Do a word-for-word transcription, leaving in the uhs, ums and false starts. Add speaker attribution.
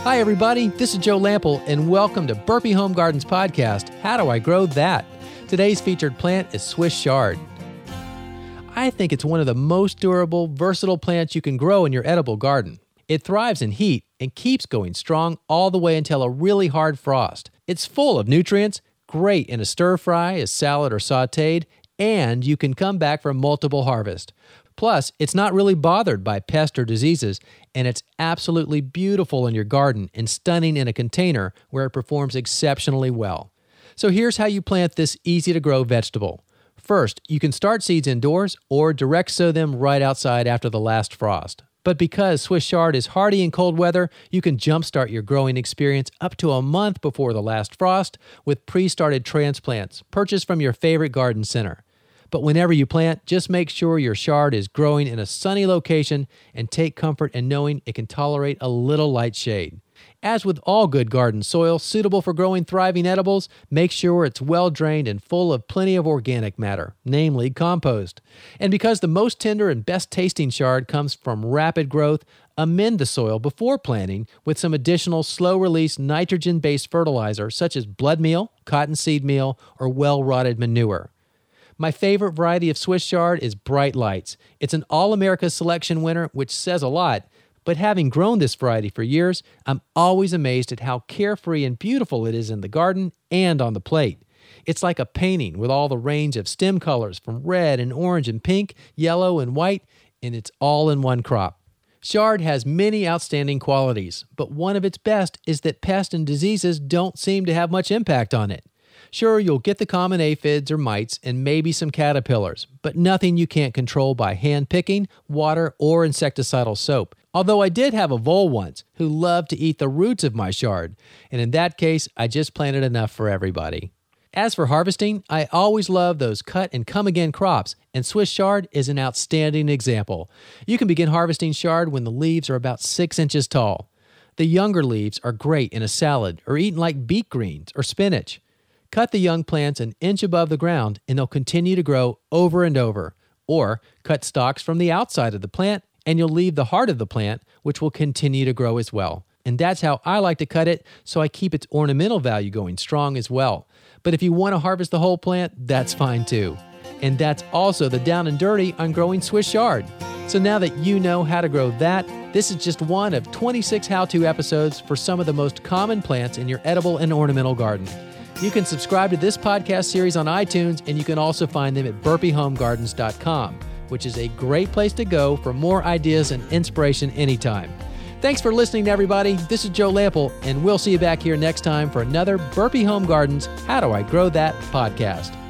Speaker 1: Hi, everybody. This is Joe Lample, and welcome to Burpee Home Gardens Podcast, How Do I Grow That? Today's featured plant is Swiss chard. I think it's one of the most durable, versatile plants you can grow in your edible garden. It thrives in heat and keeps going strong all the way until a really hard frost. It's full of nutrients, great in a stir fry, a salad, or sautéed, and you can come back for multiple harvests. Plus, it's not really bothered by pests or diseases, and it's absolutely beautiful in your garden and stunning in a container where it performs exceptionally well. So here's how you plant this easy-to-grow vegetable. First, you can start seeds indoors or direct sow them right outside after the last frost. But because Swiss chard is hardy in cold weather, you can jumpstart your growing experience up to a month before the last frost with pre-started transplants purchased from your favorite garden center. But whenever you plant, just make sure your chard is growing in a sunny location and take comfort in knowing it can tolerate a little light shade. As with all good garden soil suitable for growing thriving edibles, make sure it's well drained and full of plenty of organic matter, namely compost. And because the most tender and best tasting chard comes from rapid growth, amend the soil before planting with some additional slow-release nitrogen-based fertilizer such as blood meal, cottonseed meal, or well-rotted manure. My favorite variety of Swiss chard is Bright Lights. It's an All-America Selection winner, which says a lot, but having grown this variety for years, I'm always amazed at how carefree and beautiful it is in the garden and on the plate. It's like a painting with all the range of stem colors from red and orange and pink, yellow and white, and it's all in one crop. Chard has many outstanding qualities, but one of its best is that pests and diseases don't seem to have much impact on it. Sure, you'll get the common aphids or mites and maybe some caterpillars, but nothing you can't control by hand picking, water, or insecticidal soap. Although I did have a vole once who loved to eat the roots of my chard, and in that case, I just planted enough for everybody. As for harvesting, I always love those cut and come again crops, and Swiss chard is an outstanding example. You can begin harvesting chard when the leaves are about six inches tall. The younger leaves are great in a salad or eaten like beet greens or spinach. Cut the young plants an inch above the ground and they'll continue to grow over and over. Or cut stalks from the outside of the plant and you'll leave the heart of the plant, which will continue to grow as well. And that's how I like to cut it, so I keep its ornamental value going strong as well. But if you want to harvest the whole plant, that's fine too. And that's also the down and dirty on growing Swiss chard. So now that you know how to grow that, this is just one of twenty-six how-to episodes for some of the most common plants in your edible and ornamental garden. You can subscribe to this podcast series on iTunes, and you can also find them at burpee home gardens dot com, which is a great place to go for more ideas and inspiration anytime. Thanks for listening, everybody. This is Joe Lample, and we'll see you back here next time for another Burpee Home Gardens How Do I Grow That podcast.